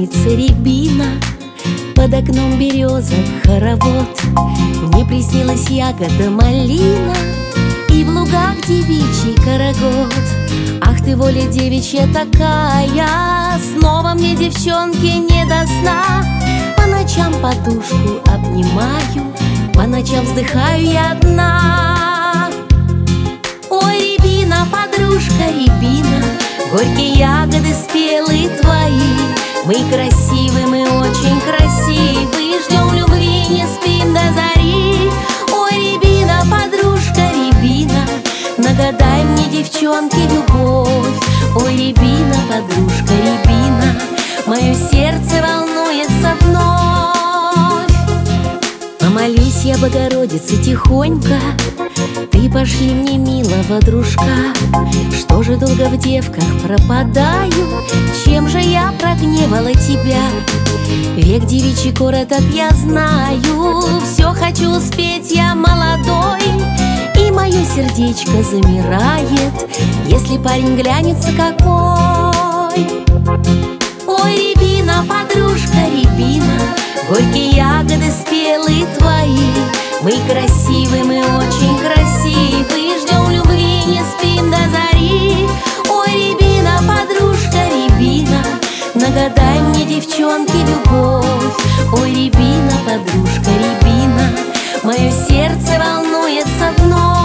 пшеница, рябина, под окном береза хоровод. Мне приснилась ягода малина и в лугах девичий карагод. Ах ты, воля девичья такая, снова мне, девчонки, не до сна. По ночам подушку обнимаю, по ночам вздыхаю я одна. Ой, рябина, подружка, рябина, горькие ягоды спелые твои. Мы красивы, мы очень красивы, ждем любви, не спим до зари. Ой, рябина, подружка, рябина, нагадай мне, девчонки, любовь. Ой, рябина, подружка, рябина, мое сердце волнуется вновь. Помолюсь я Богородице тихонько, ты пошли мне, милого дружка. Что же долго в девках пропадаю, чем же я прогневала тебя? Век девичий короток, я знаю, все хочу успеть, я молодой. И мое сердечко замирает, если парень глянется какой. Ой, рябина, подружка, рябина, горькие ягоды спелые твои. Мы красивы, мы очень красивы, ждем любви, не спим до зари. Ой, рябина, подружка, рябина, нагадай мне, девчонки, любовь. Ой, рябина, подружка, рябина, мое сердце волнуется вновь.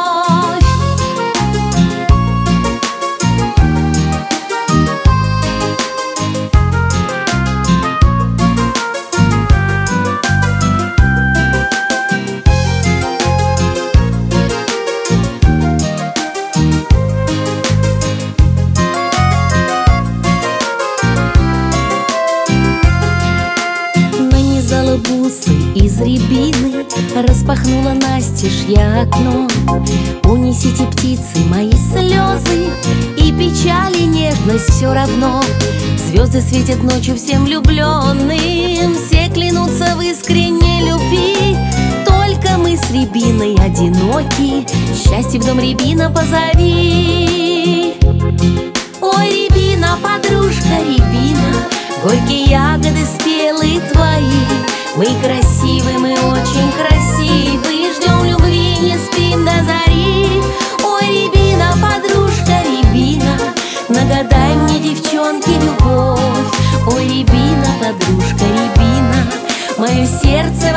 Бусы из рябины, распахнула настежь я окно. Унесите, птицы, мои слезы, и печаль, и нежность все равно. Звезды светят ночью всем влюбленным, все клянутся в искренней любви. Только мы с рябиной одиноки, счастье в дом, рябина, позови. Ой, рябина, подружка, рябина, горькие ягоды спелые твои. Мы красивы, мы очень красивы, ждем любви, не спим до зари. Ой, рябина, подружка, рябина, нагадай мне, девчонки, любовь. Ой, рябина, подружка, рябина, мое сердце